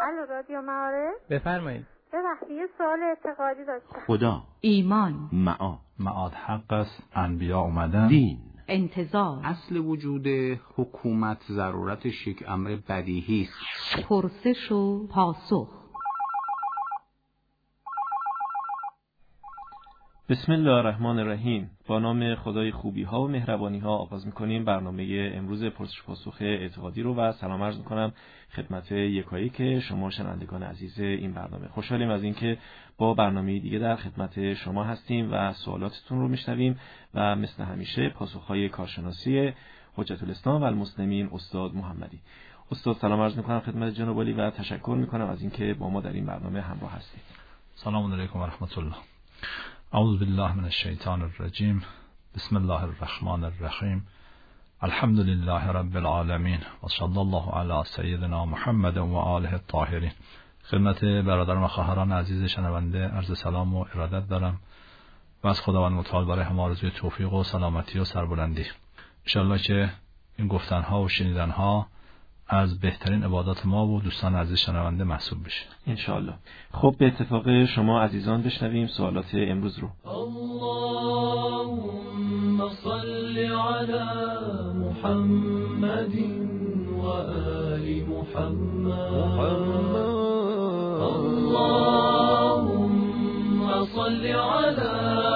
الو رادیو معارف. بفرمایید. ببخشید یه سوال اعتقادی داشتم. خدا، ایمان، معاد حق است، انبیا اومدن، دین، انتظار، اصل وجود حکومت ضرورتش یک امر بدیهی است. پرسش و پاسخ. بسم الله الرحمن الرحیم. با نام خدای خوبی ها و مهربانی ها آغاز می‌کنیم برنامه امروز پرسش پاسخ اعتقادی رو و سلام عرض می‌کنم خدمت یکایی که شما شنوندگان عزیز این برنامه. خوشحالیم از اینکه با برنامه دیگه در خدمت شما هستیم و سوالاتتون رو میشنویم و مثل همیشه پاسخ‌های کارشناسی حجت الاسلام و المسلمین استاد محمدی. استاد سلام عرض می‌کنم خدمت جناب عالی و تشکر می‌کنم از اینکه با ما در این برنامه همراه هستید. سلام علیکم و رحمت الله. اعوذ بالله من الشیطان الرجیم. بسم الله الرحمن الرحیم. الحمد لله رب العالمین و صلی الله علی سیدنا محمد و آله الطاهرین. خدمت برادران و خواهران عزیز شنونده عرض سلام و ارادت دارم و از خداوند متعال برای همه آرزوی توفیق و سلامتی و سربلندی. انشالله که این گفتنها و شنیدنها از بهترین عبادات ما و دوستان عزیز شنونده محسوب بشه انشالله. خب به اتفاق شما عزیزان بشنویم سوالات امروز رو. اللهم صل علی محمد و آل محمد. اللهم صل علی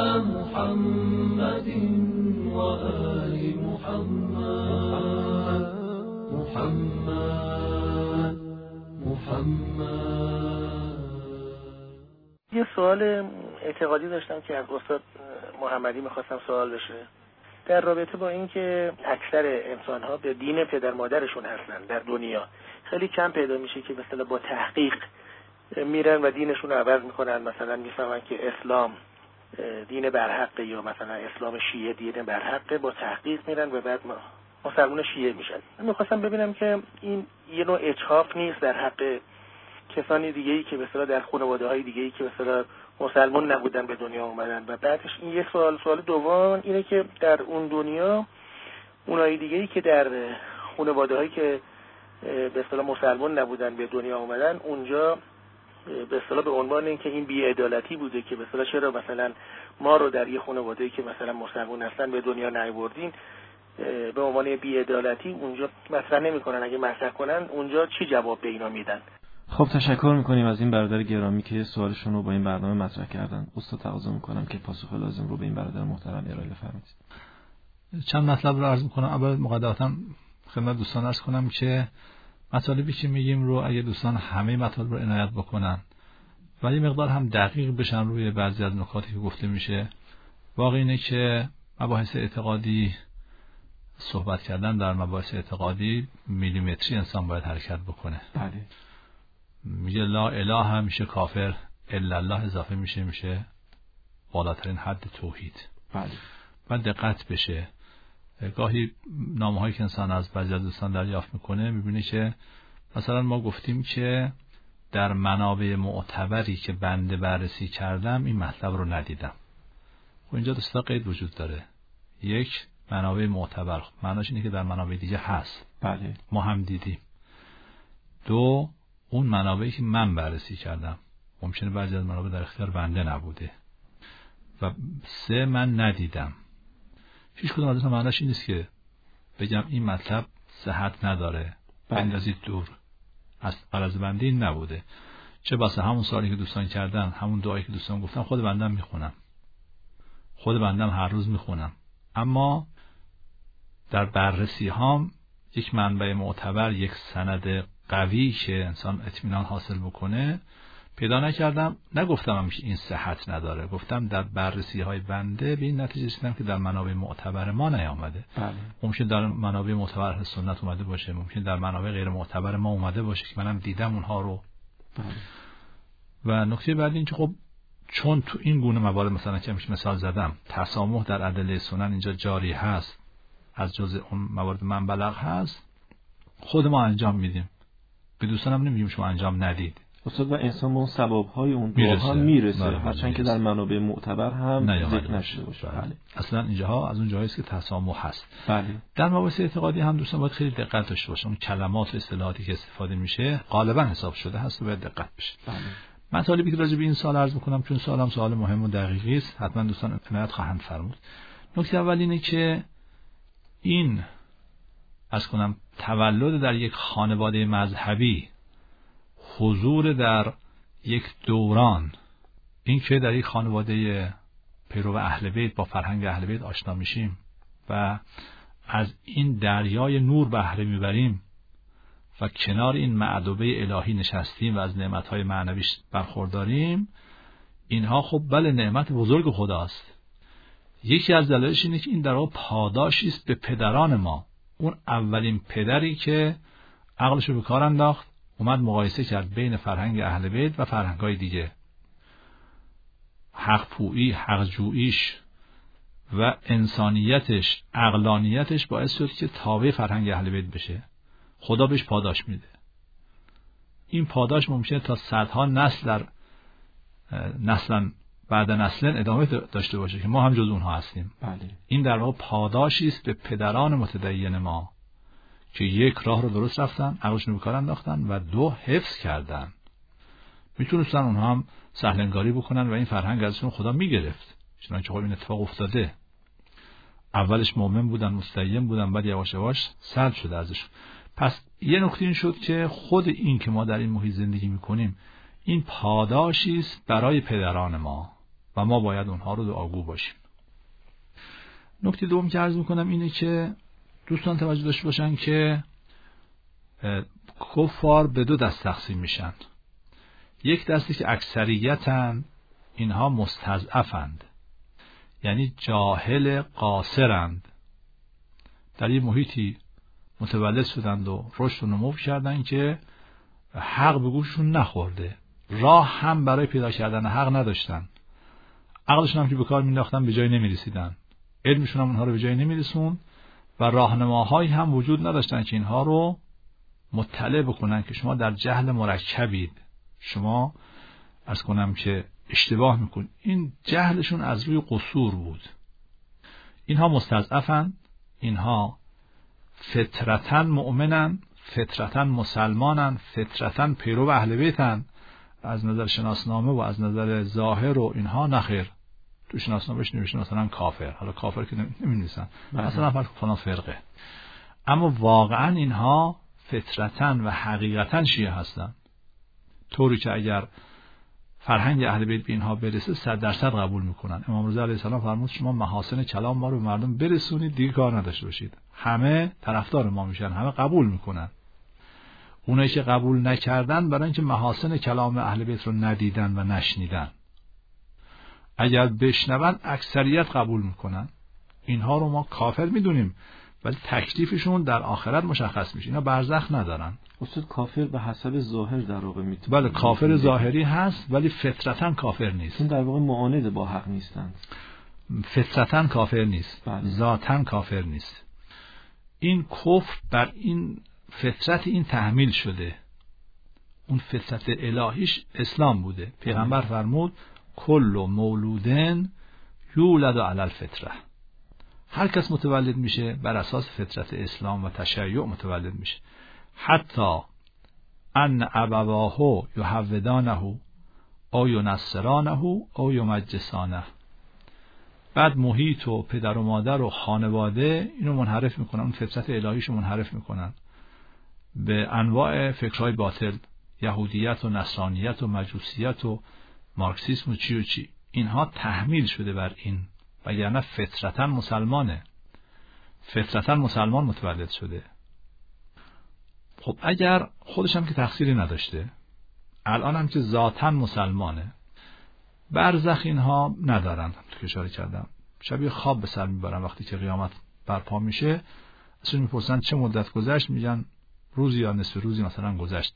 محمد و آل محمد. یه سوال اعتقادی داشتم که از استاد محمدی میخواستم سوال بشه در رابطه با اینکه اکثر انسان‌ها به دین پدر مادرشون هستن در دنیا. خیلی کم پیدا میشه که مثلا با تحقیق میرن و دینشون رو عوض میکنن، مثلا میفهمن که اسلام دین برحقه یا مثلا اسلام شیعه دین برحقه، با تحقیق میرن و بعد مسلمان شیعه میشن. من میخواستم ببینم که این یه نوع اجحاف نیست در حق کسانی دیگه‌ای که مثلا در خانواده‌های دیگه‌ای که مثلا مسلمان نبودن به دنیا اومدن. و بعدش این یه سوال دوم اینه که در اون دنیا اونایی دیگه‌ای که در خانواده‌هایی که به اصطلاح مسلمان نبودن به دنیا اومدن، اونجا به اصطلاح به عنوان اینکه این بی‌عدالتی بوده که به اصطلاح چرا مثلا ما رو در یه خانواده‌ای که مثلا مسلمان هستن به دنیا نیاوردین، به عنوان بی‌عدالتی اونجا مطرح نمی‌کنن. اگه مطرح کنن اونجا چی جواب به اینا میدن؟ خب تشکر میکنیم از این برادر گرامی که سوالشون رو با این برنامه مطرح کردن. استاد تقاضا میکنم که پاسخ لازم رو به این برادر محترم ارائه بفرمایید. چند مطلب رو عرض میکنم. اول مقدماً خدمت دوستان عرض کنم که مطالبی که میگیم رو اگه دوستان همه مطالب رو عنایت بکنن ولی مقدار هم دقیق بشن روی بعضی از نکاتی که گفته میشه، واقع اینه که مباحث اعتقادی، صحبت کردن در مباحث اعتقادی میلیمتری انسان باید حرکت بکنه. بله. میگه لا اله هم میشه کافر، الا الله اضافه میشه بالاترین حد توحید. بله. باید دقت بشه. گاهی نامه‌هایی که انسان از بعضی از دوستان دریافت میکنه میبینه که مثلا ما گفتیم که در منابع معتبری که بنده بررسی کردم این مطلب رو ندیدم. خب اینجا دوستا قید وجود داره. یک، منابع معتبر معناش اینه که در منابع دیگه هست. بله. ما هم دیدیم. دو، اون منابعی که من بررسی کردم ممکنه بعضی از منابع در اختیار بنده نبوده. و سه، من ندیدم. هیچ کدوم از اینا معناش این نیست که بگم این مطلب صحت نداره، بندازید دور. از غرض بنده این نبوده. چه بسا همون سوالی که دوستان کردن، همون دعایی که دوستان گفتن، خود بندم میخونم، خود بندم هر روز میخونم، اما در بررسی هام یک منبع معتبر، یک سند قوی که انسان اطمینان حاصل بکنه پیدا نکردم. نگفتم هم این صحت نداره، گفتم در بررسی های بنده به این نتیجه رسیدم که در منابع معتبر ما نیامده. بله. ممکن در منابع معتبر اهل سنت اومده باشه، ممکن در منابع غیر معتبر ما اومده باشه که منم دیدم اونها رو. بله. و نکته بعدی این که خب چون تو این گونه موارد مثلا که مثال زدم تسامح در ادله سنن اینجا جاری هست، از جزء اون موارد من بلغ هست، خود ما انجام میدیم. به دوستانم نمیگیم شما انجام ندید. استاد و انسان به اون ثواب‌های اون دعا هم میرسه، بله، هرچند که در منابع معتبر هم ذکر نشده باشه. بله. اصلا اینجاها از اون جاهایی است که تسامح هست. بله. در مباحث اعتقادی هم دوستان باید خیلی دقت داشته باشن. اون کلمات و اصطلاحاتی که استفاده میشه غالبا حساب شده هست و باید دقت بشه. بله. مطالبی که راجع به این سوال عرض می‌کنم چون سوالم سوال مهم و دقیقی است، حتما دوستان عنایت خواهند فرمود. نکته اول اینه که این تولد در یک خانواده مذهبی، حضور در یک دوران، این که در یک خانواده پیرو اهل بیت با فرهنگ اهل بیت آشنا میشیم و از این دریای نور بهره میبریم و کنار این معدوبه الهی نشستیم و از نعمتهای معنویش برخورداریم، اینها خب بله نعمت بزرگ خداست. یکی از دلایلش اینه که این در واقع پاداشی است به پدران ما. اون اولین پدری که عقلش رو به کار انداخت، اومد مقایسه کرد بین فرهنگ اهل بیت و فرهنگ‌های دیگه، حق پویی، حق جوییش و انسانیتش، عقلانیتش باعث شد که تابع فرهنگ اهل بیت بشه. خدا بهش پاداش میده. این پاداش ممکنه تا صدها نسل نسلا بعد نسل ادامه داشته باشه که ما هم جز اونها هستیم. بله. این در واقع پاداشی است به پدران متدین ما که یک راه رو درست رفتن، عقلشون رو به کار انداختن و دو حفظ کردن. میتونستن اونها هم سهلنگاری بکنن و این فرهنگ ازشون خدا میگرفت. چنانچه خب این اتفاق افتاده. اولش مؤمن بودن، مستقیم بودن، بعد یواش یواش سلب شده ازشون. پس یه نکته این شد که خود این که ما در این محیط زندگی میکنیم این پاداشی است برای پدران ما و ما باید اونها رو دعاگو باشیم. نکته دوم که عرض میکنم اینه که دوستان توجه داشته باشن که کفار به دو دست تقسیم میشن. یک دستی که اکثریتن، اینها مستضعفند، یعنی جاهل قاصرند، در یه محیطی متولد شدند و رشد و نمو کردند که حق به گوششون نخورده، راه هم برای پیدا کردن حق نداشتن، عقلشون هم که به کار مینداختن به جای نمیرسیدن، علمشون هم اونها رو به جای نمیرسون و راهنماهایی هم وجود نداشتن که اینها رو مطلع بکنن که شما در جهل مرکبید، شما عرض کنم که اشتباه میکنید. این جهلشون از روی قصور بود. اینها مستضعفن، اینها فطرتاً مؤمنن، فطرتاً مسلمانن، فطرتاً پیرو اهل بیتن، از نظر شناسنامه و از نظر ظاهر و اینها نخیر. تو شناسنامهش نوشته مثلا کافر، حالا کافر که نمی‌نویسن، مثلا فلان فرقه، اما واقعاً اینها فطرتاً و حقیقتاً شیعه هستن، طوری که اگر فرهنگ اهل بیت به اینها برسه 100% قبول میکنن. امام رضا علیه السلام فرمود شما محاسن کلام ما رو به مردم برسونید، دیگه کار نداشته باشید. همه طرفدار ما میشن، همه قبول میکنن. اونایی که قبول نکردن برای اینکه محاسن کلام اهل بیت رو ندیدن و نشنیدن. اگر بشنون اکثریت قبول میکنن. اینها رو ما کافر میدونیم، ولی تکلیفشون در آخرت مشخص میشه. اینا برزخ ندارن. استاد کافر به حسب ظاهر در واقع میتونه. بله کافر ظاهری هست ولی فطرتاً کافر نیست. این در واقع معاند با حق نیستند. فطرتاً کافر نیست. بله. ذاتاً کافر نیست. این کفر بر این فطرت این تحمیل شده. اون فطرت الهیش اسلام بوده. پیغمبر فرمود کل مولودن یولد علی الفطره. هر کس متولد میشه بر اساس فطرت اسلام و تشیع متولد میشه. حتی ان ابواه یهودانه او ینصرانه او یمجسانه. بعد محیط و پدر و مادر و خانواده اینو منحرف میکنن، اون فطرت الهیشو منحرف میکنن به انواع فکرهای باطل، یهودیت و نصرانیت و مجوسیت و مارکسیسم و چی و چی. اینها تحمیل شده بر این، وگرنه فطرتاً مسلمانه، فطرتاً مسلمان متولد شده. خب اگر خودش هم که تقصیری نداشته، الان هم که ذاتاً مسلمانه، برزخ اینها ندارن. تو که اشاره کردم شبیه خواب به سر میبرن. وقتی که قیامت برپا میشه اصلا میپرسن چه مدت گذشت، میگن روزی یا نصف روزی مثلا گذشت.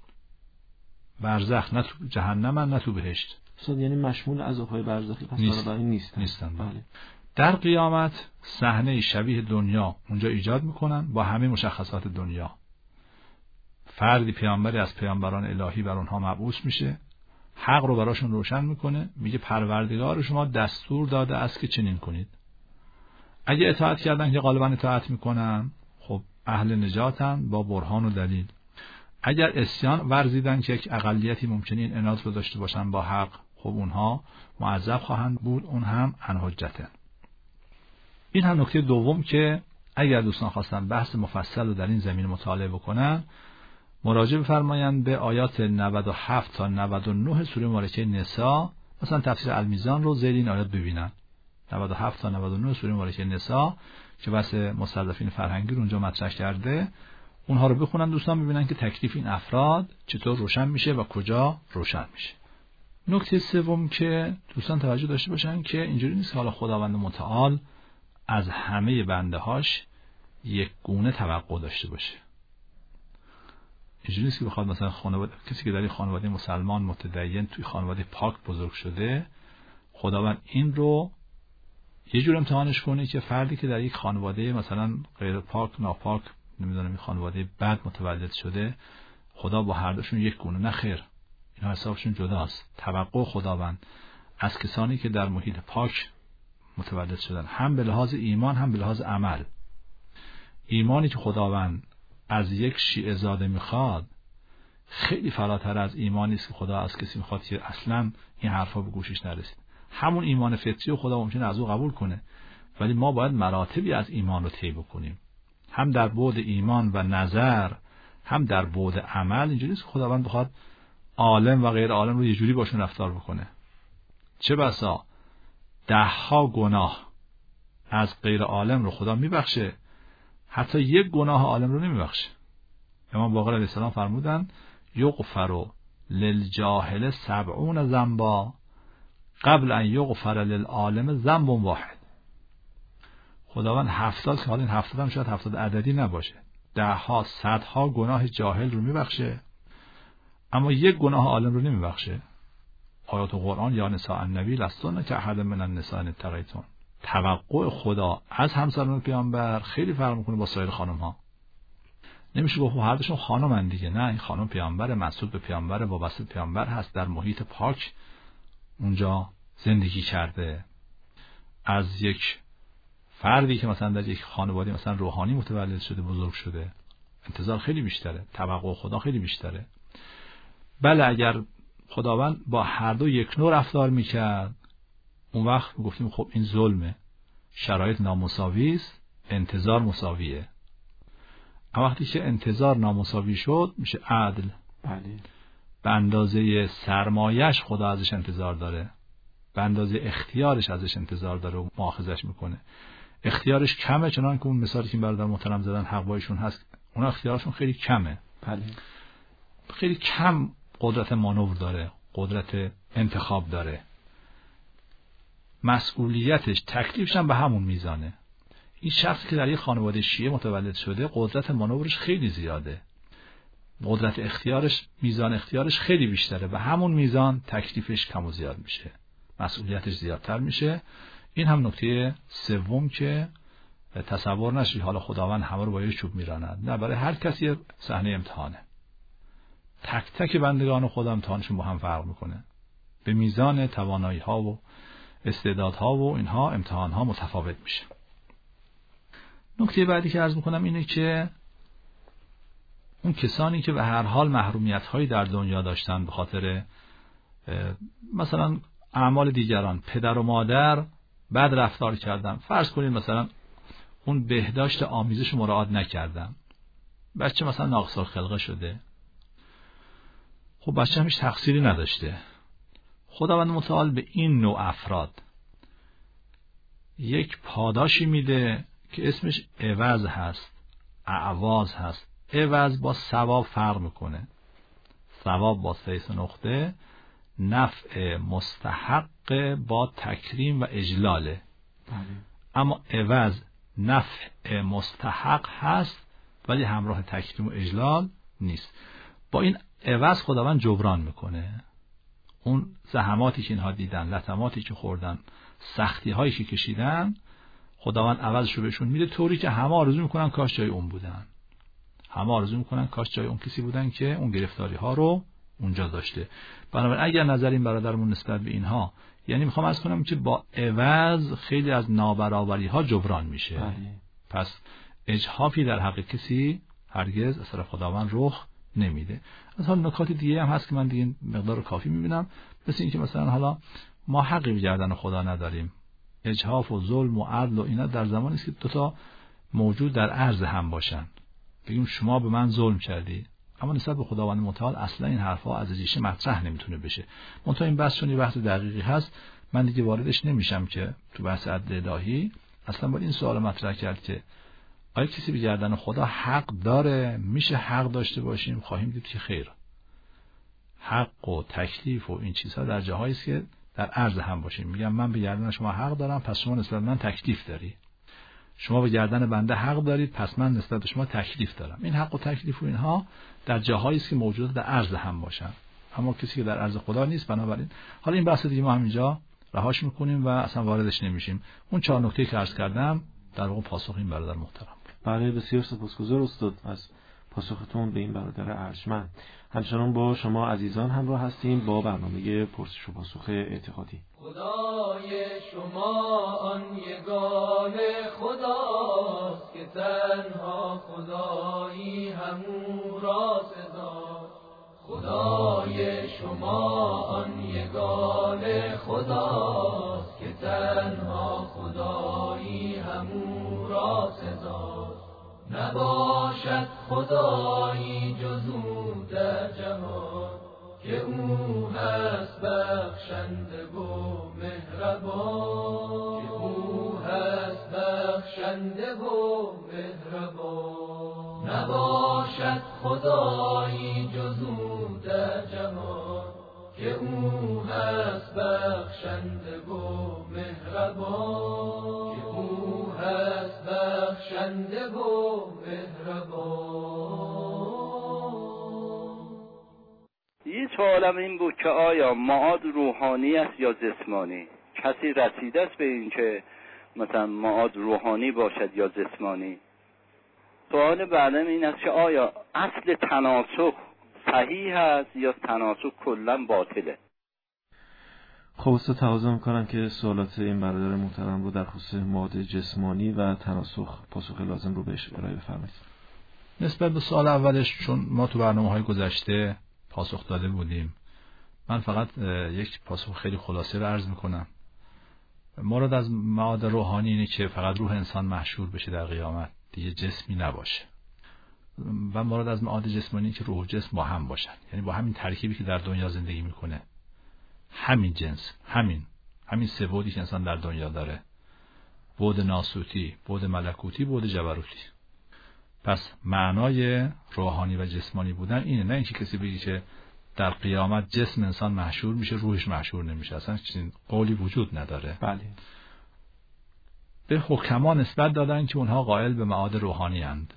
برزخ نه تو جهنم نه تو بهشت. اصلا یعنی مشمول عذاب‌های برزخی پس بنابراین نیستن. بله. در قیامت صحنه شبیه دنیا اونجا ایجاد میکنن با همه مشخصات دنیا. فردی پیامبری از پیامبران الهی بر اونها مبعوث میشه، حق رو براشون روشن میکنه، میگه پروردگار شما دستور داده است که چنین کنید. اگه اطاعت کردن که غالبا اطاعت میکنن، خب اهل نجاتن با برهان و دلیل. اگر عصیان ورزیدن که یک اقلیتی ممکنه این عناد رو داشته باشن با حق، خب اونها معذب خواهند بود، اون هم عن حجته. این هم نکته دوم که اگر دوستان خواستن بحث مفصل رو در این زمینه مطالعه بکنن، مراجعه بفرمایند به آیات 97 تا 99 سوره مبارکه نساء، مثلا تفسیر المیزان رو زیر این آیات ببینن. 97 تا 99 سوره مبارکه نساء که بحث مستضعفین فرهنگی رو اونجا مطرح کرده، اونها رو بخونن دوستان، ببینن که تکلیف این افراد چطور روشن میشه و کجا روشن میشه. نکته سوم که دوستان توجه داشته باشن که اینجوری نیست که حالا خداوند متعال از همه بنده هاش یک گونه توقع داشته باشه. اینجوری نیست که بخواد مثلا خانواده، کسی که در این خانواده مسلمان متدین توی خانواده پاک بزرگ شده، خداوند این رو یه جور امتحانش کنه که فردی که در یک خانواده مثلا غیر پاک، ناپاک، نمیدونم این خانواده بد متولد شده، خدا با هر دوشون یک گونه. نه خیر، اینا حسابشون جداست. توقع خداوند از کسانی که در محیط پاک متولد شدن، هم به لحاظ ایمان هم به لحاظ عمل. ایمانی که خداوند از یک شیعه زاده میخواد خیلی فراتر از ایمانی است که خدا از کسی میخواد که اصلا این حرفا به گوشش نرسید. همون ایمان فطری و خدا ممکنه از او قبول کنه، ولی ما باید مراتبی از ایمان رو طی بکنیم، هم در بعد ایمان و نظر، هم در بعد عمل. اینجوری نیست که خداوند بخواد عالم و غیر عالم رو یه جوری باشون رفتار بکنه. چه بسا 10 گناه از غیر عالم رو خدا میبخشه، حتی یک گناه عالم رو نمیبخشه. امام باقر علیه السلام فرمودن یغفر للجاهل 70 ذنبا قبل ان یغفر للعالم ذنب واحد. خداوند 70 که حالا این 70 هم شاید 70 عددی نباشه، 10 100 گناه جاهل رو میبخشه، اما یک گناه عالم رو نمیبخشه. آیات قرآن یا نساء النبی لستن کاحد من النساء ان اتقیتن. توقع خدا از همسران پیامبر خیلی فرق میکنه با سایر خانم ها. نمیشه گفت هر دوشون خانمن دیگه، نه، این خانم پیامبر، مسعود به پیامبر، وابسته به پیامبر هست، در محیط پاک اونجا زندگی کرده. از یک فردی که مثلا در یک خانواده مثلا روحانی متولد شده، بزرگ شده، انتظار خیلی بیشتره، توقع خدا خیلی بیشتره. بله اگر خداوند با هر دو یک نوع رفتار میکرد، اون وقت گفتیم خب این ظلمه، شرایط نامساوی است، انتظار مساویه. اما وقتی که انتظار نامساوی شد میشه عدل. بله. به اندازه سرمایش خدا ازش انتظار داره، به اندازه اختیارش ازش انتظار داره و مؤاخذش میکنه. اختیارش کمه، چنان که اون مثالی که برادر محترم زدن حق بایشون هست، اونا اختیارشون خیلی کمه. بله. خیلی کم قدرت مانور داره، قدرت انتخاب داره. مسئولیتش، تکلیفش هم به همون میزانه. این شخصی که در یک خانواده شیعه متولد شده، قدرت مانورش خیلی زیاده، قدرت اختیارش، میزان اختیارش خیلی بیشتره، به همون میزان تکلیفش کم و زیاد میشه، مسئولیتش زیادتر میشه. این هم نکته سوم که تصور نشید حالا خداوند همه رو با یه چوب میراند. نه، برای هر کسی صحنه امتحانه. تک تک بندگان خدا امتحانشون با هم فرق میکنه، به میزان توانایی ها و استعدادها و اینها امتحان ها متفاوت میشه. نکته بعدی که عرض میکنم اینه که اون کسانی که به هر حال محرومیت هایی در دنیا داشتن به خاطر مثلا اعمال دیگران، پدر و مادر بد رفتار کردن، فرض کنید مثلا اون بهداشت آمیزش رو مراعات نکردن، بچه مثلا ناقص الخلقه شده، خب بچه هم هیچ تقصیری نداشته. خداوند متعال به این نوع افراد یک پاداشی میده که اسمش عوض هست، اعواز هست. عوض با ثواب فرق میکنه. ثواب با 3 نقطه، نفع مستحق با تکریم و اجلاله. اما عوض نفع مستحق هست ولی همراه تکریم و اجلال نیست. با این عوض خداوند جبران میکنه. اون زحماتی که اینها دیدن، لطماتی که خوردن، سختی هایی که کشیدن، خداوند عوضش رو بهشون میده، طوری که همه آرزو میکنن کاش جای اون بودن. همه آرزو میکنن کاش جای اون کسی بودن که اون گرفتاری ها رو اونجا داشته. بنابراین اگر نظر این برادرمون نسبت به اینها، یعنی میخوام عرض کنم که با عوض خیلی از نابرابری ها جبران میشه. پس اجحافی در حق کسی هرگز از طرف خداوند رخ نمیده. از حال نکات دیگه هم هست که من دیگه مقدار کافی میبینم، مثل این که مثلا حالا ما حقی به گردن خدا نداریم. اجحاف و ظلم و عدل و اینا در زمانی است که دو تا موجود در عرض هم باشن. بگیم شما به من ظلم کردی، اما نسبت به خداوند متعال اصلا این حرفا از ریشه مطرح نمیتونه بشه. منتها این بحث چون یه بحث دقیقی هست، من دیگه واردش نمیشم که تو بحث عدل الهی اصلا باید این سوال مطرح کرد که آیا کسی به گردن خدا حق داره؟ میشه حق داشته باشیم؟ خواهیم دید که خیر. حق و تکلیف و این چیزها در جاهایی است که در عرض هم باشیم. میگم من به گردن شما حق دارم، پس شما نسبت من تکلیف داری. شما به گردن بنده حق دارید، پس من نسبت به شما تکلیف دارم. این حق و تکلیف و اینها در جاهایی است که موجودات در عرض هم باشن، اما کسی که در عرض خدا نیست. بنابراین حالا این بحث دیگه ما همینجا رهاش میکنیم و اصلا واردش نمیشیم. اون 4 نکته که عرض کردم در واقع پاسخ این برادر محترم. بله، بسیار سپاسگزار استاد از پاسختون به این برادر ارجمند. همچنان با شما عزیزان همراه هستیم با برنامه پرسش و پاسخ اعتقادی. خدای شما آن یگان خداست که تنها خدایی همو را سزاست. خدای شما آن یگان خداست که تنها خدایی همو را سزاست. نباشد خدایی جز او در جهان که او هست بخشنده و مهربان. که او هست بخشنده و مهربان. نباشد خدایی جز او در جهان که او هست بخشنده و مهربان. که او هست بخشنده و مهربان. یه سوالم این بود که آیا معاد روحانی است یا جسمانی؟ کسی رسیده است به این که مثلا معاد روحانی باشد یا جسمانی؟ سوال بعدم این است که آیا اصل تناسخ صحیح است یا تناسخ کلا باطله؟ خب استاد تقاضا میکنم که سوالات این برادر محترم رو در خصوص معاد جسمانی و تناسخ پاسخ لازم رو بهش ارائه بفرمایید. نسبت به سوال اولش، چون ما تو برنامه‌های گذشته پاسخ داده بودیم، من فقط یک پاسخ خیلی خلاصه رو عرض میکنم. مراد از معاد روحانی اینه که فقط روح انسان محشور بشه در قیامت، دیگه جسمی نباشه. و مراد از معاد جسمانی که روح و جسم با هم باشن، یعنی با همین ترکیبی که در دنیا زندگی میکنه، همین جنس، همین سه بعدی که انسان در دنیا داره، بعد ناسوتی، بعد ملکوتی، بعد جبروتی. پس معنای روحانی و جسمانی بودن اینه، نه اینکه کسی بگه که در قیامت جسم انسان محشور میشه روحش محشور نمیشه. اصلا چنین قولی وجود نداره. بله. به حکما نسبت دادن که اونها قائل به معاد روحانی اند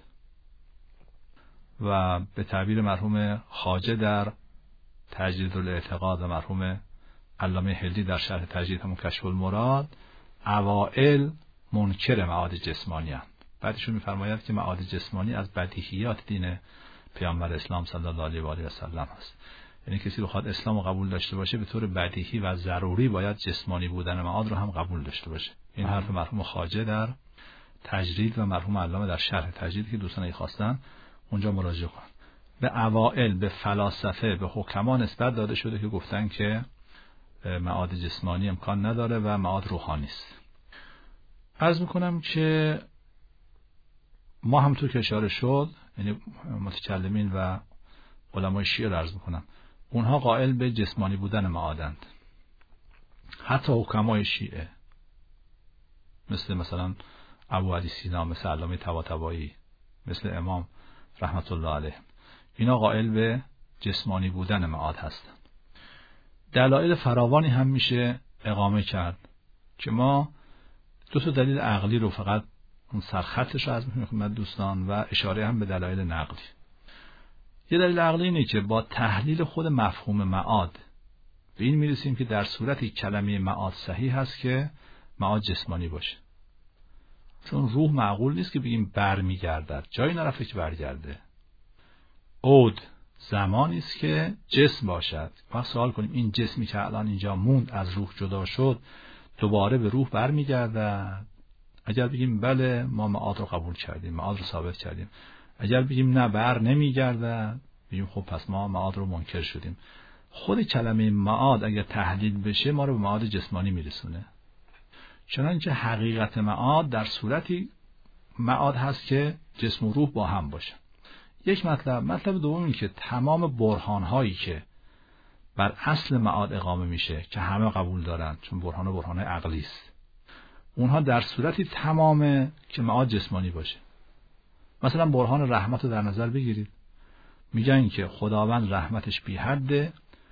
و به تعبیر مرحوم خواجه در تجدید الاعتقاد و مرحوم علامه هلدی در شرح تجدید همون کشف المراد، اوائل منکر معاد جسمانی اند. بعدشون میفرماید که معاد جسمانی از بدیهیات دین پیامبر اسلام صلی الله علیه و آله و سلم است. یعنی کسی بخواد اسلام رو قبول داشته باشه، به طور بدیهی و ضروری باید جسمانی بودن معاد رو هم قبول داشته باشه. این حرف مرحوم خواجه در تجدید و مرحوم علامه در شرح تجدید که دوستان اگه خواستن اونجا مراجعه کنن. به اوائل، به فلاسفه، به حکما نسبت داده شده که گفتن که معاد جسمانی امکان نداره و معاد روحانی است. عرض میکنم که ما همونطور که اشاره شد، یعنی متکلمین و علمای شیعه عرض میکنم، اونها قائل به جسمانی بودن معادند. حتی حکمای شیعه مثلا ابو علی سینا، مثل علامه طباطبایی، مثل امام رحمت الله علیه، اینا قائل به جسمانی بودن معاد هستند. دلایل فراوانی هم میشه اقامه کرد که ما دو تا دلیل عقلی رو فقط اون سرخطش رو از میخونم دوستان و اشاره هم به دلایل نقلی. یه دلیل عقلی اینه که با تحلیل خود مفهوم معاد به این میرسیم که در صورتی کلمه معاد صحیح هست که معاد جسمانی باشه، چون روح معقول نیست که بگیم برمیگردد، جایی نرفته که برگرده. عود زمانی است که جسم باشد. ما سوال کنیم این جسمی که الان اینجا موند از روح جدا شد دوباره به روح برمیگردد؟ اگر بگیم بله ما معاد رو قبول کردیم، معاد رو ثابت کردیم. اگر بگیم نه بر نمیگردد، بگیم خب پس ما معاد رو منکر شدیم. خود کلمه معاد اگر تحلیل بشه ما رو به معاد جسمانی میرسونه. چنانچه حقیقت معاد در صورتی معاد هست که جسم و روح با هم باشه. یک مطلب دوم این که تمام برهان‌هایی که بر اصل معاد اقامه میشه که همه قبول دارن، چون برهان عقلی است، اونها در صورتی تمامه که معاد جسمانی باشه. مثلا برهان رحمت رو در نظر بگیرید، میگن که خداوند رحمتش بی حده،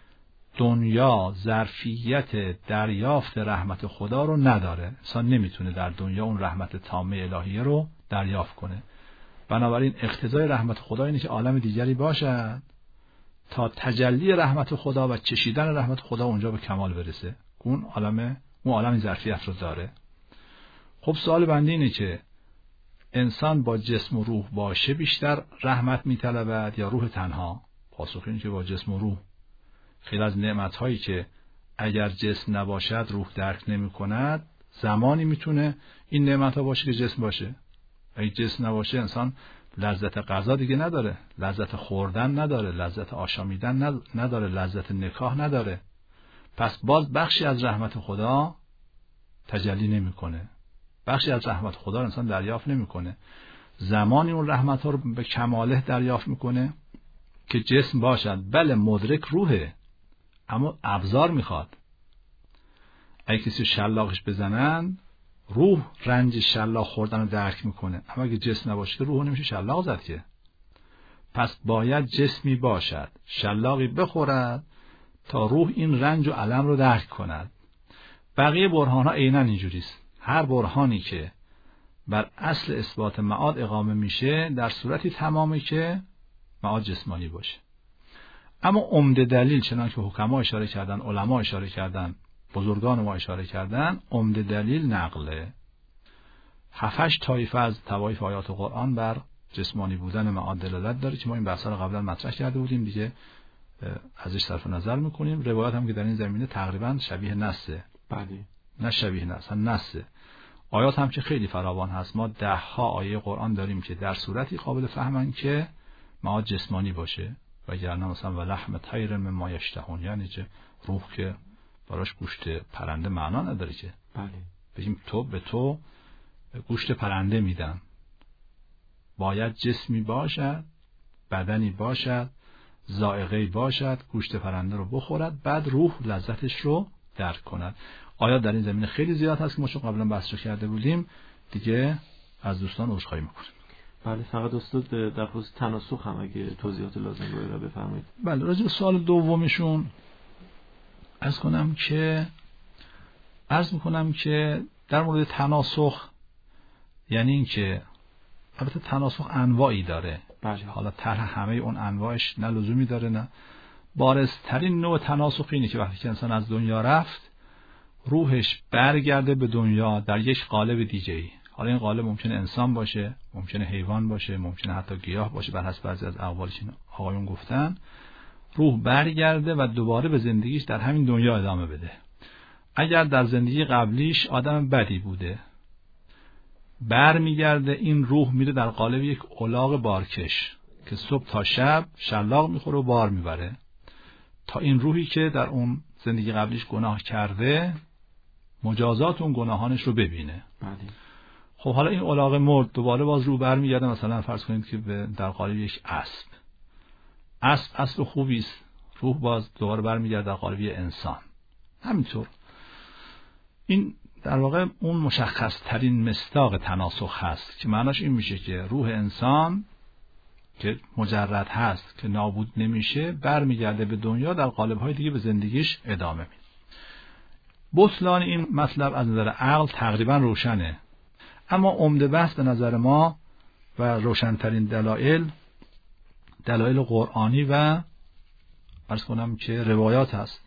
دنیا ظرفیت دریافت رحمت خدا رو نداره، انسان نمیتونه در دنیا اون رحمت تامه الهیه رو دریافت کنه. بنابراین اقتضای رحمت خدا اینه که عالم دیگری باشد تا تجلی رحمت خدا و چشیدن رحمت خدا اونجا به کمال برسه. اون عالم ظرفیت رو داره. خب سوال بنده اینه که انسان با جسم و روح باشه بیشتر رحمت میطلبد یا روح تنها؟ پاسخ اینه که با جسم و روح. خیلی از نعمت‌هایی که اگر جسم نباشد روح درک نمی‌کند، زمانی میتونه این نعمت‌ها باشه که جسم باشه. اگه جسم نباشه انسان لذت غذا دیگه نداره، لذت خوردن نداره، لذت آشامیدن نداره، لذت نکاح نداره. پس باز بخشی از رحمت خدا تجلی نمی‌کنه. بخشی از رحمت خدا انسان دریافت نمی‌کنه. زمانی اون رحمت‌ها رو به کماله دریافت می‌کنه که جسم باشد. بله مدرک روحه، اما ابزار میخواد. اگه کسی شلاقش بزنن روح رنج شلاق خوردن رو درک میکنه، اما اگه جسم نباشه روح نمیشه شلاق زد که. پس باید جسمی باشد شلاقی بخورد تا روح این رنج و الم رو درک کند. بقیه برهان‌ها عیناً اینجوریست. هر برهانی که بر اصل اثبات معاد اقامه میشه در صورتی تمامی که معاد جسمانی باشه. اما عمده دلیل، چنانکه حکما اشاره کردن، علما اشاره کردن، بزرگان ما اشاره کردن، عمده دلیل نقله. 7-8 طایفه از طوایف آیات قرآن بر جسمانی بودن معاد دلالت داره که ما این بحثا رو قبلا مطرح کرده بودیم دیگه، ازش صرف نظر میکنیم. روایات هم که در این زمینه تقریبا شبیه نصه. بله. نه شبیه نصه، نصه. آیات هم که خیلی فراوان هست. ما 10 آیه قرآن داریم که در صورتی قابل فهمن که معاد جسمانی باشه، وگرنه مثلا ولحم طیر مما یشتهون، یعنی که روح که براش گوشت پرنده معنا نداره که. بله. بگیم تو به تو گوشت پرنده میدن. باید جسمی باشد، بدنی باشد، ذائقه‌ای باشد، گوشت پرنده رو بخورد، بعد روح لذتش رو درک کند. آیات در این زمینه خیلی زیاد هست که ما چون قبلا بحث کرده بودیم دیگه از دوستان عذرخواهی میکنیم. بله. فقط استاد در خصوص تناسخ هم اگه توضیحات لازم رو بفرمایید. بله. راجع به سوال دومشون عرض میکنم که در مورد تناسخ، یعنی این که البته تناسخ انواعی داره. بله. حالا طرح همه اون انواعش نه لزومی داره، نه. بارزترین نوع تناسخ اینه که وقتی که انسان از دنیا رفت روحش برگرده به دنیا در یک قالب دیگه‌ای. حالا این قالب ممکنه انسان باشه، ممکنه حیوان باشه، ممکنه حتی گیاه باشه، بر حسب بعضی از اقوالی که آقایون گفتن. روح برگرده و دوباره به زندگیش در همین دنیا ادامه بده. اگر در زندگی قبلیش آدم بدی بوده، برمیگرده این روح میره در قالب یک الاغ بارکش که صبح تا شب شلاق میخوره و بار میبره تا این روحی که در اون زندگی قبلیش گناه کرده مجازات اون گناهانش رو ببینه. بله. خب حالا این الاغ مرد، دوباره باز روح برمیگرده، مثلا فرض کنید که در قالب یک اسب اصل خوبی است، روح باز دوباره برمیگرده در قالب یک انسان. همینطور این در واقع اون مشخص ترین مصداق تناسخ هست که معناش این میشه که روح انسان که مجرد هست که نابود نمیشه برمیگرده به دنیا، در قالب‌های دیگه به زندگیش ادامه میده. بطلان این مطلب از نظر عقل تقریبا روشنه، اما عمده بحث به نظر ما و روشنترین دلایل قرآنی و عرض کنم که روایات هست.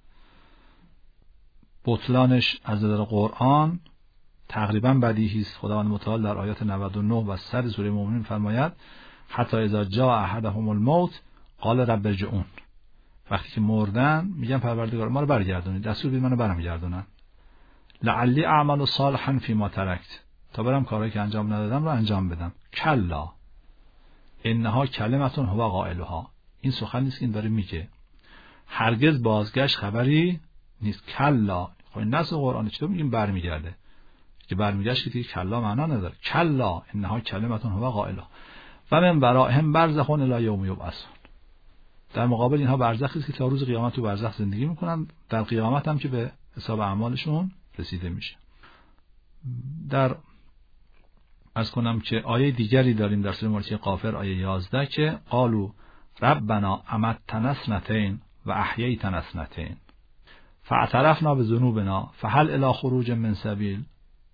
بطلانش از نظر قرآن تقریبا بدیهی است. خداوند متعال در آیات 99 و 100 سوره مومنون فرماید حتی اذا جاء احدهم الموت قال رب ارجعون. وقتی که مردن میگن پروردگار ما رو برگردونید، دستور بدید منو برمیگردونن. لعلی اعمل صالحا فیما ترکت، تا برم کارهایی که انجام ندادم رو انجام بدم. کلا انها کلمه هو قائلها، این سخن نیست که این داره میگه، هرگز بازگشت خبری نیست. کلا خب این نص قرآن چطور میگیم برمیگرده؟ که برمیگشت که دیگه کلا معنا نداره. کلا انها کلمه هو قائلها و من ورائهم برزخ الی یوم یبعثون. در مقابل اینها برزخی است که تا روز قیامت تو برزخ زندگی میکنن، در قیامت هم که به حساب اعمالشون رسیده میشه. در از کنم که آیه دیگری داریم در سوره ملک غافر آیه 11 که قالوا ربنا امتنا اثنتین و احییتنا اثنتین فاعترفنا بذنوبنا فهل الی خروج من سبیل.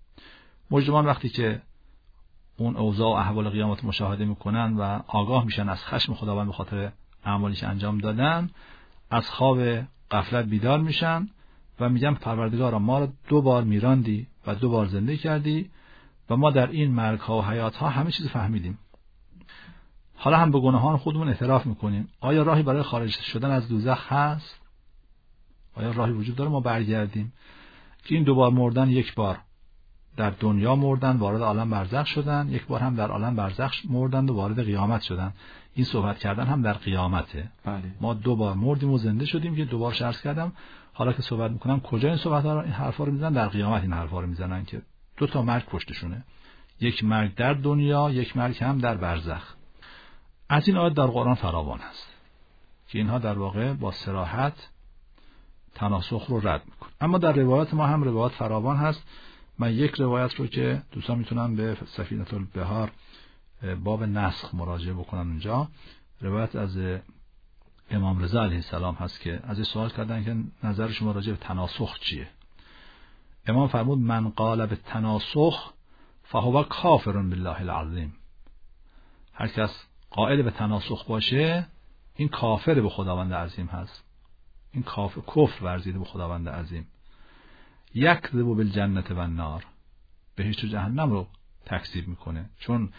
مجرمان وقتی که اون اوضاع و احوال قیامت مشاهده میکنن و آگاه میشن از خشم خداوند به خاطر اعمالیش انجام دادن، از خواب غفلت بیدار میشن و میگن پروردگارا ما رو 2 بار میراندی و 2 بار زنده کردی و ما در این مرگ ها و حیات ها همه چیز فهمیدیم. حالا هم به گناهان خودمون اعتراف میکنیم. آیا راهی برای خارج شدن از دوزخ هست؟ آیا راهی وجود داره ما برگردیم؟ که این 2 بار مردن، 1 بار در دنیا مردن وارد عالم برزخ شدن، 1 بار هم در عالم برزخ مردن و وارد قیامت شدن. این صحبت کردن هم در قیامته. بله. ما 2 بار مردیم و زنده شدیم که 2 بار عرض کردم. حالا که صحبت میکنم کجا این صحبت ها رو، این حرفا رو میزنن در قیامت، این حرفا رو میزنن که 2 تا مرگ پشتشونه، 1 مرگ در دنیا، 1 مرگ هم در برزخ. از این آیات در قرآن فراوان هست که اینها در واقع با صراحت تناسخ رو رد میکنه. اما در روایات ما هم روایات فراوان هست. من 1 روایت رو که دوستان میتونن به سفینه البحار باب نسخ مراجعه بکنن، اونجا روایت از امام رضا علیه السلام هست که از سوال کردن که نظر شما راجع به تناسخ چیه. امام فرمود من قال به تناسخ فهو کافر بالله العظیم. هر کس قائل به تناسخ باشه این کافر به خداوند عظیم هست، این کفر ورزیده به خداوند عظیم. یکذب بالجنة و النار، بهشت و جهنم رو تکذیب میکنه، چون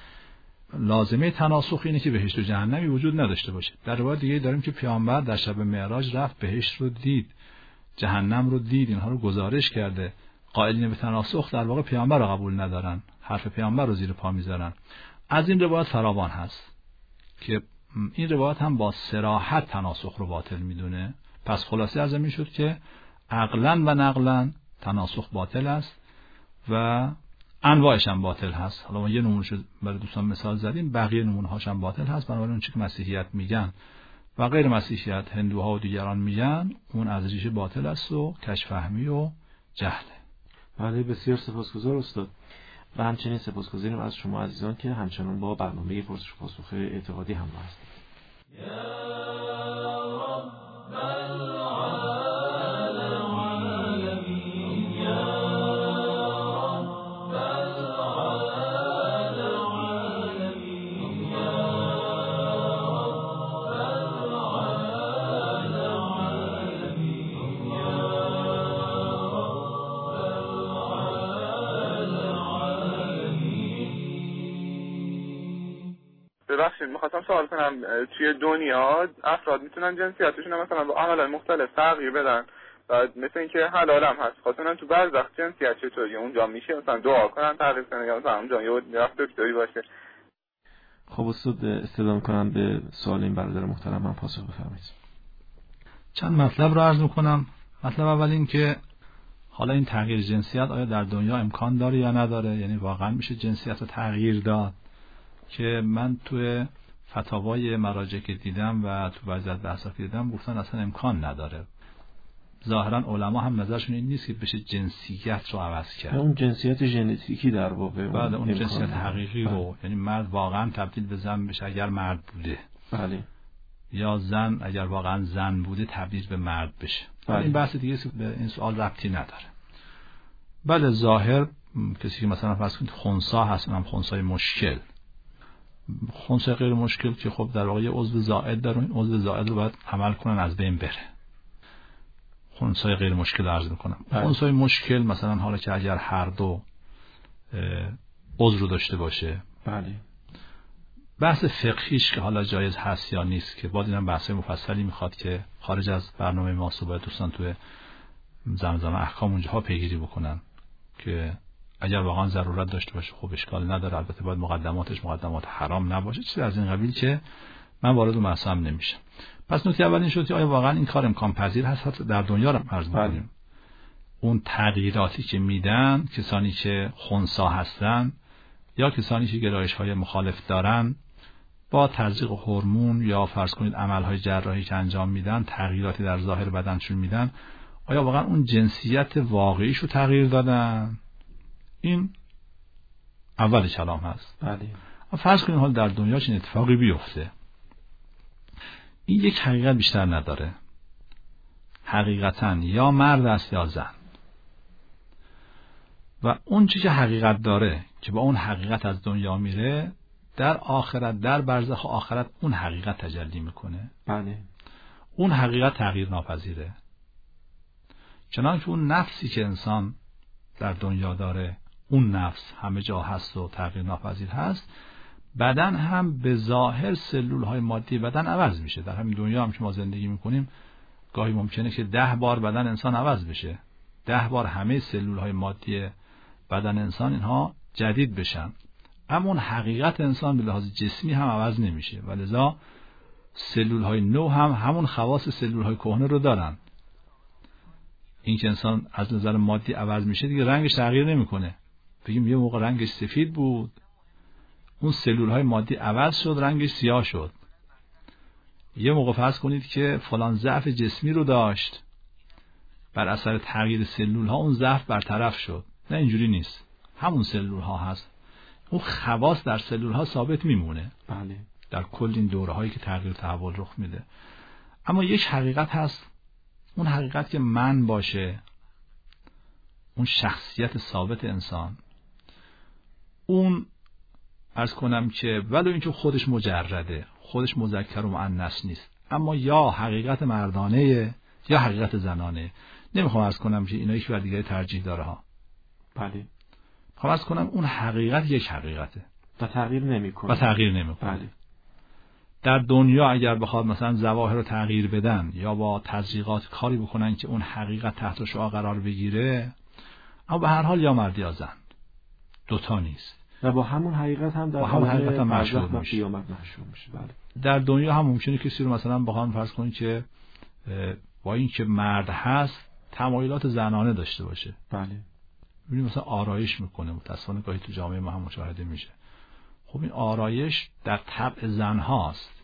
لازمه تناسخ اینه که بهشت و جهنمی وجود نداشته باشه. در روایت دیگه داریم که پیامبر در شب معراج رفت، بهشت رو دید، جهنم رو دید، اینها رو گزارش کرده. قائلین به تناسخ در واقع پیامبر رو قبول ندارن، حرف پیامبر رو زیر پا میذارن. از این روایت فراوان هست که این روایت هم با صراحت تناسخ رو باطل میدونه. پس خلاصه از این شد که عقلاً و نقلاً تناسخ باطل است و انواعش هم باطل هست. حالا ما یه نمونهشو برای دوستان مثال زدیم، بقیه نمونه‌هاش هم باطل هست. بنابراین اون چیزی که مسیحیت میگن و غیر مسیحیت، هندوها و دیگران میگن، اون از ریشه باطل است و کژفهمی و جهله. بله، بسیار سپاسگزار استاد. و همچنین سپاسگزاریم از شما عزیزان که همچنان با برنامه پرسش و پاسخ اعتقادی همراه هستید. ببخشید می‌خواستم سوال کنم، توی دنیا افراد میتونن جنسیتشون مثلا با عمل‌های مختلف تغییر بدن و مثل اینکه حلال هم هست، خاصه تو برزخ جنسیت چطوریه؟ اونجا میشه مثلا دعا کنن تغییر کنن یا مثلا اونجا یه وقت دکتری باشه؟ خب استاد استفاده می‌کنم به سوال این برادر محترم من پاسخ بفرمایید. چند مطلب رو عرض می‌کنم. مطلب اول این که حالا این تغییر جنسیت آیا در دنیا امکان داره یا نداره، یعنی واقعا میشه جنسیت رو تغییر داد؟ که من توی فتاوای مراجع که دیدم و تو بعضی از بحثا که دیدم گفتن اصلا امکان نداره. ظاهرا علما هم نظرشون این نیست که بشه جنسیت رو عوض کرد. اون جنسیت ژنتیکی در واقع، بعد اون جنسیت حقیقی رو، یعنی مرد واقعا تبدیل به زن بشه اگر مرد بوده، بله، یا زن اگر واقعا زن بوده تبدیل به مرد بشه. بله. این بحث دیگه است، به این سوال ربطی نداره. بله، ظاهر کسی که مثلا فرض کنید خنثی هست، اونم خنثی مشکل، خنثی غیر مشکل که خب در واقع یه عضو زائد داره، این عضو زائد رو باید عمل کنن از بین بره. خنثی غیر مشکل عرض میکنم. خنثی مشکل مثلا حالا که اگر هر دو عضو رو داشته باشه، بله، بحث فقهیش که حالا جایز هست یا نیست که باید اینم بحث مفصلی میخواد که خارج از برنامه ما باید دوستان توی زمزمه احکام اونجاها پیگیری بکنن که اگر واقعا ضرورت داشته باشه خب اشکال نداره. البته باید مقدماتش مقدمات حرام نباشه، چیزی از این قبیل که من وارد اون بحث هم نمیشم. پس نکته اول این شد که آیا واقعا این کار امکان پذیر هست؟ حتی در دنیا رو عرض می‌کنیم اون تغییراتی که میدن کسانی که خنثی هستن یا کسانی که گرایش‌های مخالف دارن با تزریق هورمون یا فرض کنید عمل‌های جراحی که انجام میدن تغییراتی در ظاهر بدنشون میدن، آیا واقعا اون جنسیت واقعیشو تغییر دادن؟ این اول کلام هست. بله. فرض کنید حال در دنیا چنین اتفاقی بیفته، این یک حقیقت بیشتر نداره، حقیقتا یا مرد است یا زن، و اون چیزی که حقیقت داره که با اون حقیقت از دنیا میره در آخرت، در برزخ آخرت اون حقیقت تجلی میکنه. بله. اون حقیقت تغییر ناپذیره. چنانکه اون نفسی که انسان در دنیا داره اون نفس همه جا هست و تغییر ناپذیر هست، بدن هم به ظاهر سلول های مادی بدن عوض میشه. در همین دنیا هم که ما زندگی میکنیم گاهی ممکنه که 10 بار بدن انسان عوض بشه، 10 بار همه سلول های مادی بدن انسان اینها جدید بشن، اما اون حقیقت انسان به لحاظ جسمی هم عوض نمیشه و لذا سلول های نو هم همون خواص سلول های کهنه رو دارن. این که انسان از نظر مادی عوض میشه دیگه رنگش تغییر نمیکنه. بگیم یه موقع رنگش سفید بود، اون سلول های مادی عوض شد رنگش سیاه شد. یه موقع فرض کنید که فلان ضعف جسمی رو داشت، بر اثر تغییر سلول ها اون ضعف برطرف شد. نه، اینجوری نیست، همون سلول ها هست، اون خواص در سلول ها ثابت میمونه. بله. در کل این دوره هایی که تغییر تحول رخ میده. اما یک حقیقت هست، اون حقیقت که من باشه، اون شخصیت ثابت انسان، اون عرض کنم که ولو اینکه خودش مجرده، خودش مذکر و مؤنث نیست، اما یا حقیقت مردانه یا حقیقت زنانه. نمیخوام عرض کنم که اینا یکی بر دیگری ترجیح داره ها. بله. میخوام عرض کنم اون حقیقت یک حقیقته و تغییر نمیکنه. بله. در دنیا اگر بخواد مثلا ظواهر رو تغییر بدن یا با تزریقات کاری بکنن که اون حقیقت تحت شعاع قرار بگیره، اما به هر حال یا مرد یا زن، دوتا نیست و با همون حقیقت هم در همون حقیقت هم مشهور میشه. بله. در دنیا هم ممکنه کسی رو مثلا بخوام فرض کنید که با این که مرد هست تمایلات زنانه داشته باشه. بله. ببینید مثلا آرایش میکنه، متأسفانه گاهی تو جامعه ما هم مشاهده میشه. خب این آرایش در طبع زن هاست.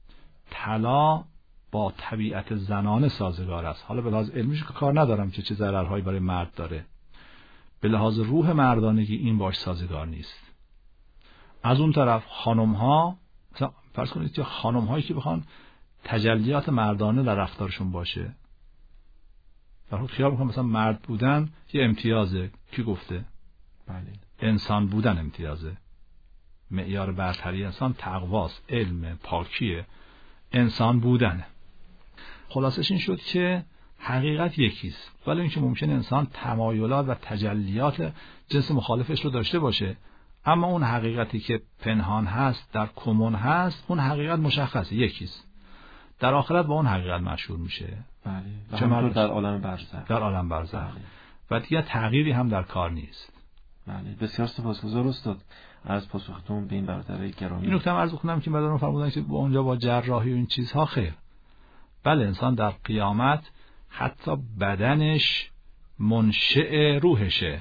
طلا با طبیعت زنانه سازگار است. حالا به لحاظ علمیش که کار ندارم که چه ضررهایی برای مرد داره، به لحاظ روح مردانگی این باش سازگار نیست. از اون طرف خانم ها، مثلا فرض کنید که خانم هایی که بخوان تجلیات مردانه در رفتارشون باشه، در حال خیال میکنم مثلا مرد بودن یه امتیازه. کی گفته؟ بله. انسان بودن امتیازه. معیار برتری انسان تقواست، علم، پاکیه، انسان بودنه. خلاصش این شد که حقیقت یکیست، ولی اینکه ممکنه انسان تمایلات و تجلیات جنس مخالفش رو داشته باشه، اما اون حقیقتی که پنهان هست، در کمون هست، اون حقیقت مشخصه، یکیست. در آخرت با اون حقیقت مشهور میشه. بله. چون در عالم برزخ. در عالم برزخ. بله. و دیگه تغییری هم در کار نیست. بله. بسیار سپاسگزار استاد از پاسختون به این برادر گرامی. این نکته عرض بکنم که مدارم فرمودن که با اونجا با جراحی و این چیزها خیر. بله، انسان در قیامت حتی بدنش منشأ روحشه،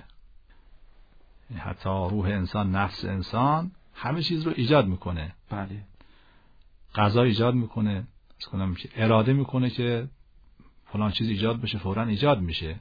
حتی روح انسان، نفس انسان همه چیز رو ایجاد میکنه. بله. غذا ایجاد میکنه، از کنم که اراده میکنه که فلان چیز ایجاد بشه، فوراً ایجاد میشه.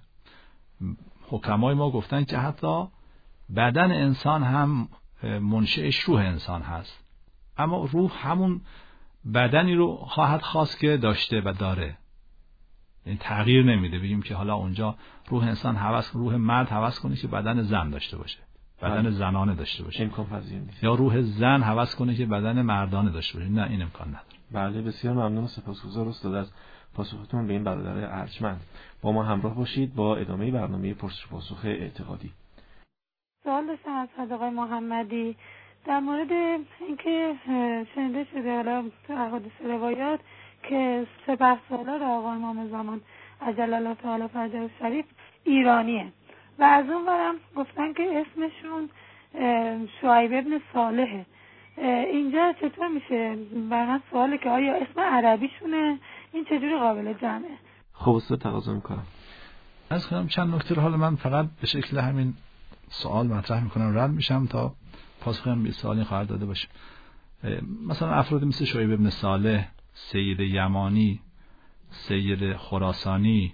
حکمای ما گفتن که حتی بدن انسان هم منشأش روح انسان هست، اما روح همون بدنی رو خواهد خواست که داشته و داره، این تغییر نمیده. بگیم که حالا اونجا روح انسان روح مرد هوس کنه که بدن زن داشته باشه، بدن زنانه داشته باشه، امکان پذیر نیست. یا روح زن هوس کنه که بدن مردانه داشته باشه، نه، این امکان نداره. بله. بسیار ممنون و سپاسگزار استاد از پاسختون به این برادر ارجمند. با ما همراه باشید با ادامه برنامه پرسش و پاسخ اعتقادی. سوال داشتم از آقای محمدی. در مورد اینکه شنیده شده حالا تو احادیث روایات که سپهسالار آقا امام زمان عجل الله تعالی فرجه شریف ایرانیه و از اون ورم گفتن که اسمشون شعیب ابن صالحه. اینجا چطور میشه؟ برای من سواله که آیا اسم عربیشونه؟ این چجوری قابل جمعه؟ خب استاد تقاضا میکنم از کنم چند نکته رو حالا من فقط به شکل همین سوال مطرح میکنم، رد میشم تا پاسخم به سوالی خواهد داده باشه. مثلا افراد مثل شعیب ابن صالح، سید یمانی، سید خراسانی،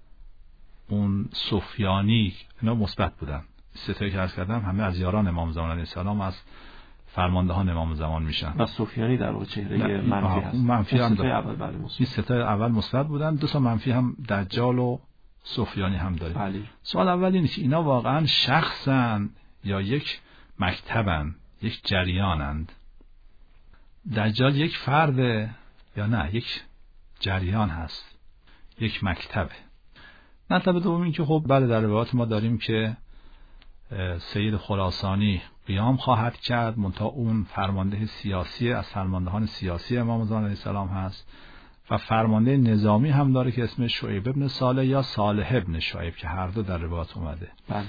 اون سفیانی، اینا مثبت بودن. ستایی که عرض کردم همه از یاران امام زمان علیه السلام، از فرماندهان امام زمان میشن. و سفیانی در واقع چهره منفی هست. منفی هم ستای اول بله مثبت. این ستای اول مثبت بودن، دو تا منفی هم دجال و سفیانی هم داریم. بله. سوال اول اینه که اینا واقعا شخصن یا یک مکتبن، یک جریانند؟ دجال یک فرد یا نه یک جریان هست، یک مکتبه؟ مطلب دوم این که خب بله در روایات ما داریم که سید خراسانی قیام خواهد کرد، منتها اون فرمانده سیاسی از فرماندهان سیاسی امام زمان علیه السلام هست و فرمانده نظامی هم داره که اسمش شعیب ابن صالح یا صالح ابن شعیب که هر دو در روایات اومده. بله.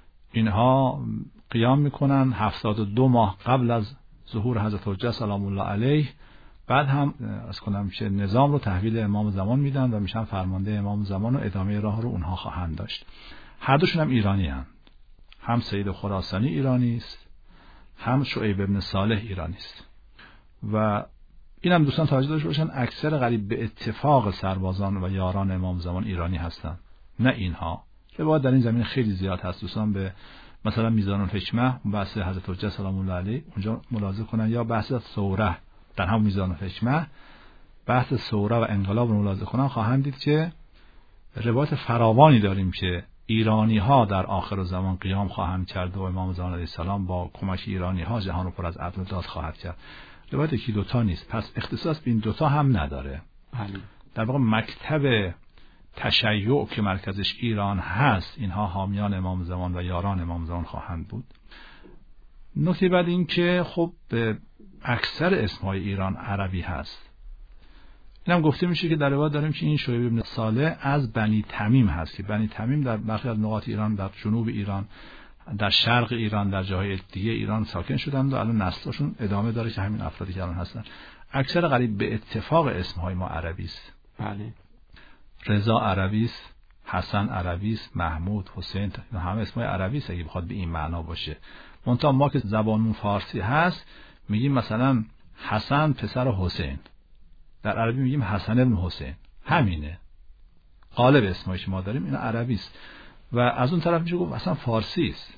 اینها قیام میکنن 72 ماه قبل از ظهور حضرت حجه سلام الله علیه. بعد هم از کنم که نظام رو تحویل امام زمان میدن و میشن فرمانده امام زمان و ادامه راه رو اونها خواهند داشت. هر دوشون هم ایرانی هستند. هم سید خراسانی ایرانی است، هم شعیب ابن صالح ایرانی است. و اینم دوستان توجه داشته باشن اکثر قریب به اتفاق سربازان و یاران امام زمان ایرانی هستند، نه اینها. روایت در این زمین خیلی زیاد هست. دوستان به مثلا میزان الحکمه بحث حضرت حجه سلام الله علیه اونجا ملاحظه کنن، یا بحث ثوره در هم میزان الحکمه بحث ثوره و انقلاب رو ملاحظه کنن، خواهند دید که روایت فراوانی داریم که ایرانی ها در آخر زمان قیام خواهند کرد و امام زمان علیه السلام با کمک ایرانی ها جهان رو پر از عدل و داد خواهد کرد. روایت یکی دوتا نیست، پس اختصاص به این دوتا هم نداره. بله. در واقع مکتب تشیع که مرکزش ایران هست، اینها حامیان امام زمان و یاران امام زمان خواهند بود. نکته بعد این که خب اکثر اسمهای ایران عربی هست. اینم گفته میشه که در روایت داریم که این شعیب ابن صالح از بنی تمیم هست که بنی تمیم در برخی از نقاط ایران، در جنوب ایران، در شرق ایران، در جاهای دیگه ایران ساکن شدند و الان نسلشون ادامه داره که همین افرادی که الان هستن. اکثر قریب به اتفاق اسمهای ما عربی است. بله. رضا عربی است، حسن عربی است، محمود، حسین، همه اسمهای عربی است اگه بخواد به این معنا باشه. منتها ما که زبانمون فارسی هست میگیم مثلا حسن پسر حسین، در عربی میگیم حسن ابن حسین. همینه قالب اسمایی که ما داریم اینا عربی است. و از اون طرف میشه گفت اصلا فارسی است،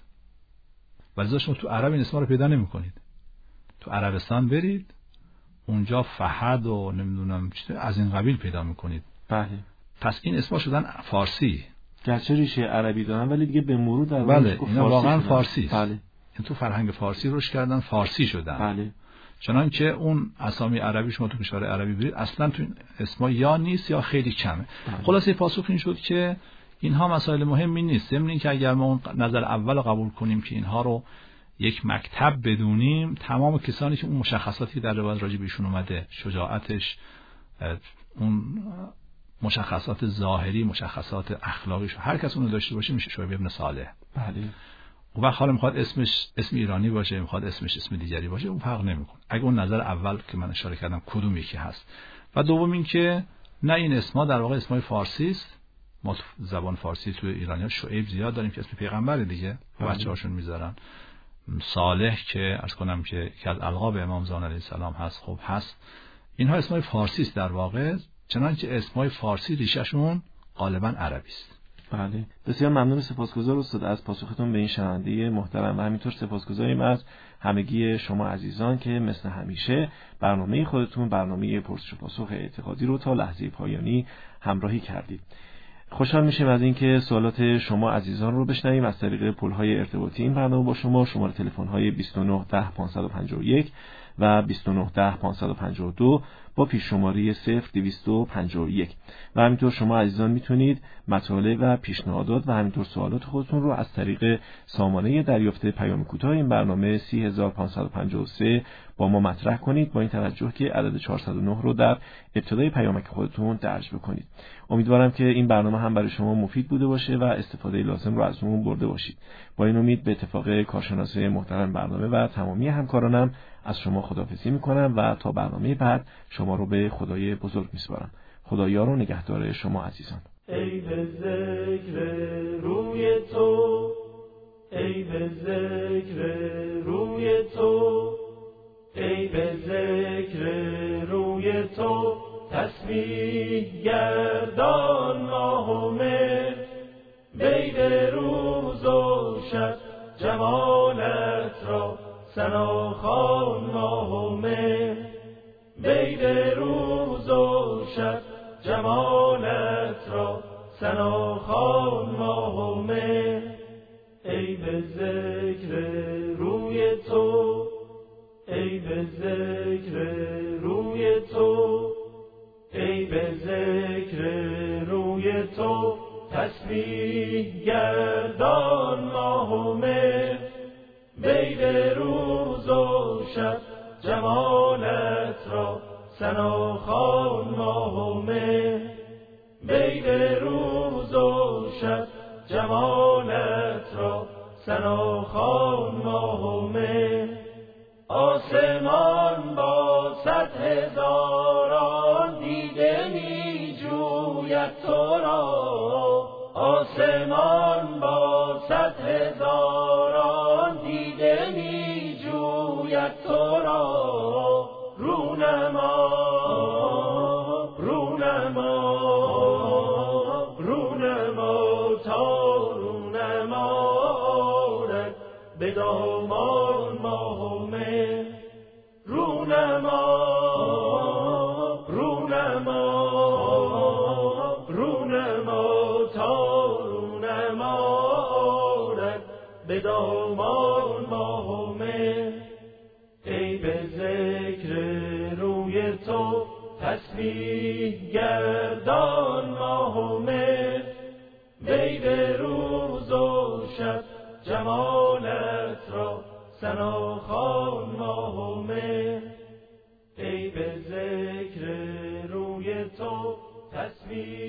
ولی شما تو عرب این اسما رو پیدا نمی‌کنید. تو عربستان برید اونجا فهد و نمیدونم از این قبیل پیدا می‌کنید. بله. پس این اسما شدن فارسی، گرچه ریشه عربی دارن ولی دیگه به مرور در بله اینا واقعا فارسی است. بله. این تو فرهنگ فارسی روش کردن، فارسی شدن. بله. چنانچه اون اسامی عربی شما تو کشور عربی برید اصلا تو این اسما یا نیست یا خیلی کمه. خلاصه پاسخ این شد که اینها مسائل مهمی نیست. ضمن اینکه اگر ما اون نظر اول قبول کنیم که اینها رو یک مکتب بدونیم، تمام کسانی که اون مشخصاتی که در روایت راجع بهشون اومده، شجاعتش، اون مشخصات ظاهری، مشخصات اخلاقیش، هر کس اونو داشته باشه میشه شعیب ابن صالح. بله. و حالا میخواد اسمش اسم ایرانی باشه، میخواد اسمش اسم دیگری باشه، اون فرق نمیکنه اگه اون نظر اول که من اشاره کردم کدوم یکی هست. و دوم این که نه این اسما در واقع اسمای فارسی است. ما زبان فارسی تو ایرانی‌ها شعیب زیاد داریم که اسم پیغمبر دیگه بچه‌هاشون میذارن. صالح که عرض کنم که از القاب امام زمان علیه السلام هست، خب هست. اینها اسمای فارسی است در واقع، چنانچه اسمای فارسی ریشه‌شون غالبا عربی است. بله. بسیار ممنون، سپاسگزار استاد از پاسختون به این شنونده محترم و همینطور سپاسگزاریم از همگی شما عزیزان که مثل همیشه برنامه خودتون، برنامه پرسش و پاسخ اعتقادی رو تا لحظه پایانی همراهی کردید. خوشحال میشیم از اینکه سوالات شما عزیزان رو بشنویم از طریق پل‌های ارتباطی این برنامه با شما. شماره تلفن‌های 29 10 551 و 29 10 552 با پیش‌شماره 0251 و همینطور شما عزیزان میتونید مطالب و پیشنهادات و همینطور سوالات خودتون رو از طریق سامانه دریافت پیام کوتاه این برنامه 30553 با ما مطرح کنید، با این توجه که عدد 409 رو در ابتدای پیامک خودتون درج بکنید. امیدوارم که این برنامه هم برای شما مفید بوده باشه و استفاده لازم رو از اون برده باشید. با این امید به اتفاق کارشناس محترم برنامه و تمامی همکارانم از شما خداحافظی میکنم و تا برنامه بعد شما رو به خدای بزرگ میسپارم. خدایا رو نگهدار شما عزیزان. ای به ذکر روی تو، ای به ذکر روی تو، ای به ذکر روی تو، تسبیح گردان ماه و مه، بید روز و شب جمالت را ثنا خوان ماه و مه، بید روز و شب جمالت را ثنا خوان ماه و مه، ای به ذکر روی تو، ای به ذکر روی تو، ای به ذکر روی تو، تسبیح گردان ماه و مه، بید روز و شب جمالت را ثنا خوان ماه و مه، بید روز و شب جمالت را ثنا خوان ماه و مه، آسمان با 100,000 دیده می جوید تو را، آسمان با 100,000 دیده می جوید تو را، رونما رونما رونما تا رونما آرد به دامان ماه و مه، رونما رونما رونما تا رونما آرد به دامان ماه و مه، ای به ذکر روی تو، تسبیح گردان ماه و مه، بید روز و شب جمالت را ثنا خوان ماه و مه، ای به ذکر روی تو، تسبیح